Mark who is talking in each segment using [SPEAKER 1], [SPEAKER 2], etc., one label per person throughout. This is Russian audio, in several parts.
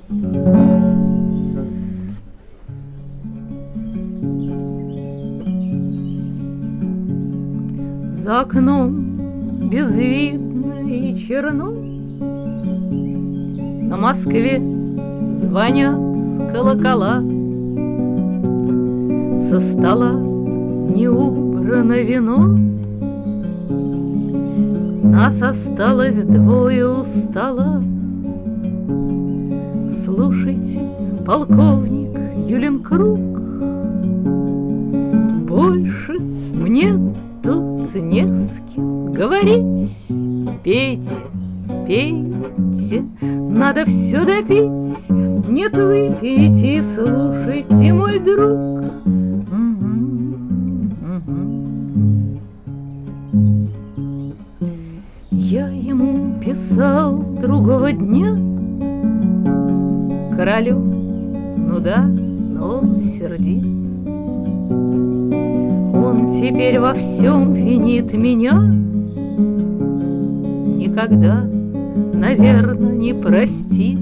[SPEAKER 1] За окном безвидно и черно, на Москве звонят колокола, со стола не убрано вино, нас осталось двое у стола. Слушайте, полковник Юленкруг, больше мне тут не с кем говорить. Пейте, пейте, надо все допить. Нет, выпейте и слушайте, мой друг. Я ему писал другого дня, королю, ну да, но он сердит. Он теперь во всем винит меня, никогда, наверное, не простит.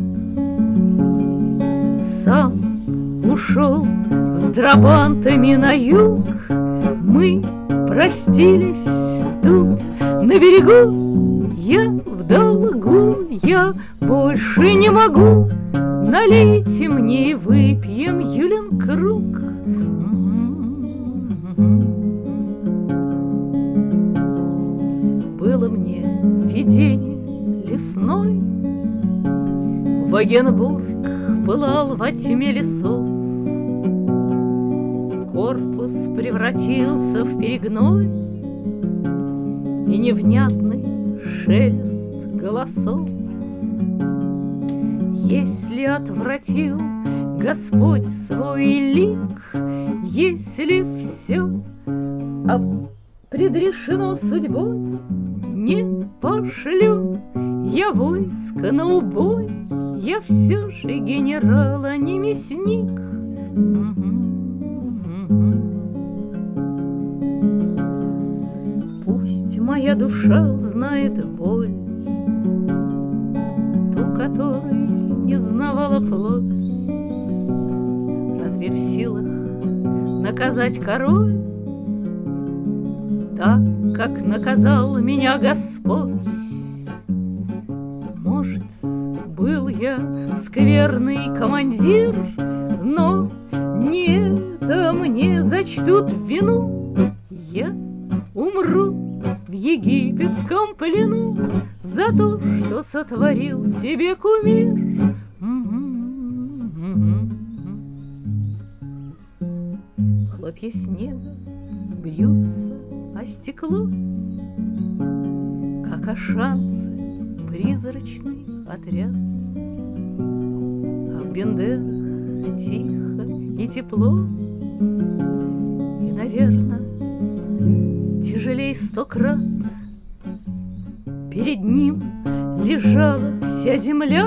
[SPEAKER 1] Сам ушел с драбантами на юг, мы простились тут на берегу. Я в долгу, я больше не могу. Налейте мне и выпьем, Юленкруг. Было мне видение лесной, Вагенбург пылал во тьме лесов, корпус превратился в перегной и невнятный шелест голосов. Если отвратил Господь свой лик, если все предрешено судьбой, не пошлю я войско на убой, я все же генерал, а не мясник. Пусть моя душа узнает боль, ту, которой не знавала плоть. Разве в силах наказать король так, как наказал меня Господь? Может, был я скверный командир, но не это мне зачтут в вину. Я умру в египетском плену за то, что сотворил себе кумир. Хлопья снега бьются о стекло, как о шансы призрачный отряд. А в Бендерах тихо и тепло, и, наверное, тяжелей 100 крат. Перед ним лежала вся земля,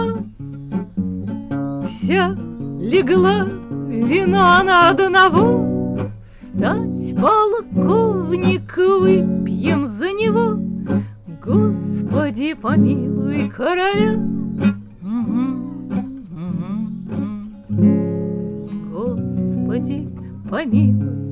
[SPEAKER 1] вся легла вина на одного. Стать, полковник, выпьем за него, Господи, помилуй короля. Господи, помилуй